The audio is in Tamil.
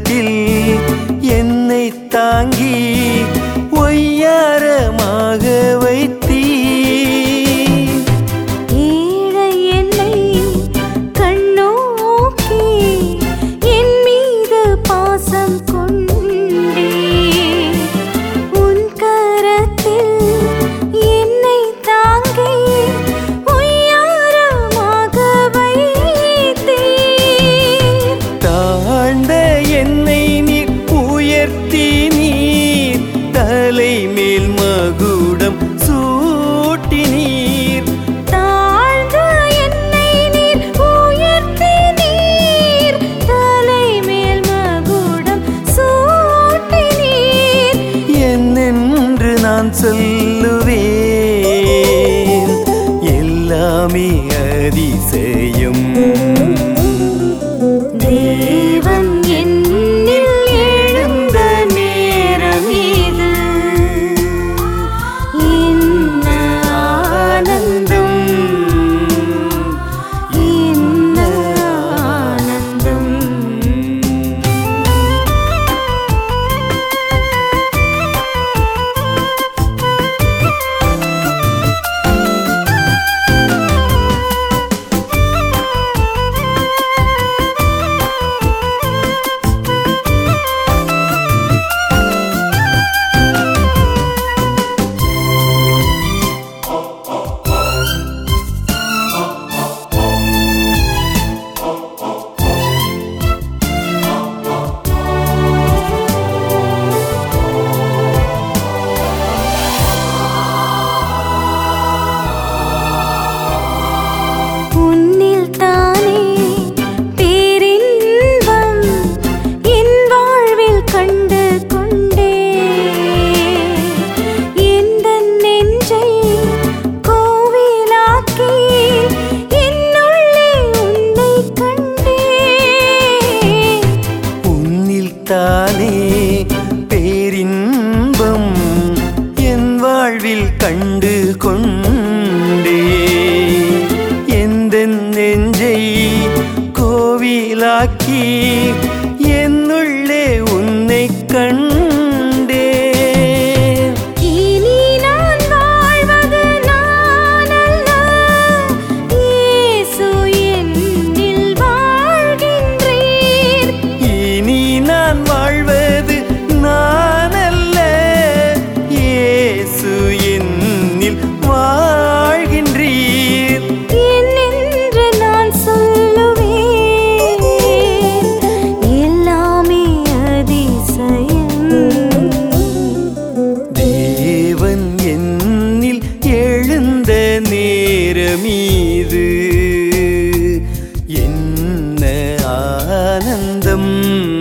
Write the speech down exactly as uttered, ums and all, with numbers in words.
தோளில் என்னை தாங்கி ஒய்யாரமாக வைத்தீர். ஏழை என்னை கண்ணோக்கி என் மீது பாசம் கொண்டே உன் கரத்தில் என்னை தாங்கி ஒய்யாரமாக வைத்தீர். தாழ்ந்த என்னை நீர் உயர்த்தி நீர் தலை மேல் மகுடம் சூட்டினீர். தாழ்ந்த என்னை நீர் உயர்த்தி நீர் தலை மேல் மகுடம் சூட்டினீர். என்னென்று நான் சொல்லுவேன், எல்லாமே அதிசயம். தேவன் என்னில் எழுந்த நேரம் இது, என்ன ஆனந்தம், என்ன ஆனந்தம். உன்னில் தானே பேரின்பம் என் வாழ்வில் கண்டு கொண்டே எந்தன் நெஞ்சை கோவிலாக்கி என்னுள்ளே உன்னை கண்டே. உன்னில் தானே பேரின்பம் என் வாழ்வில் கண்டு கொண்டே எந்தன் நெஞ்சை கோவிலாக்கி என்னுள்ளே உன்னை கண்டே. இனி நான் வாழ்வது நானல்ல, இயேசு என்னில் வாழ்கின்றீர். இனி நான் வாழ்வது நானல்ல, இயேசு என்னில் வாழ்கின்றீர். என்னென்று நான் சொல்லுவேன், எல்லாமே அதிசயம். தேவன் என்னில் எழுந்த நேரமீது, என்ன ஆனந்தம்.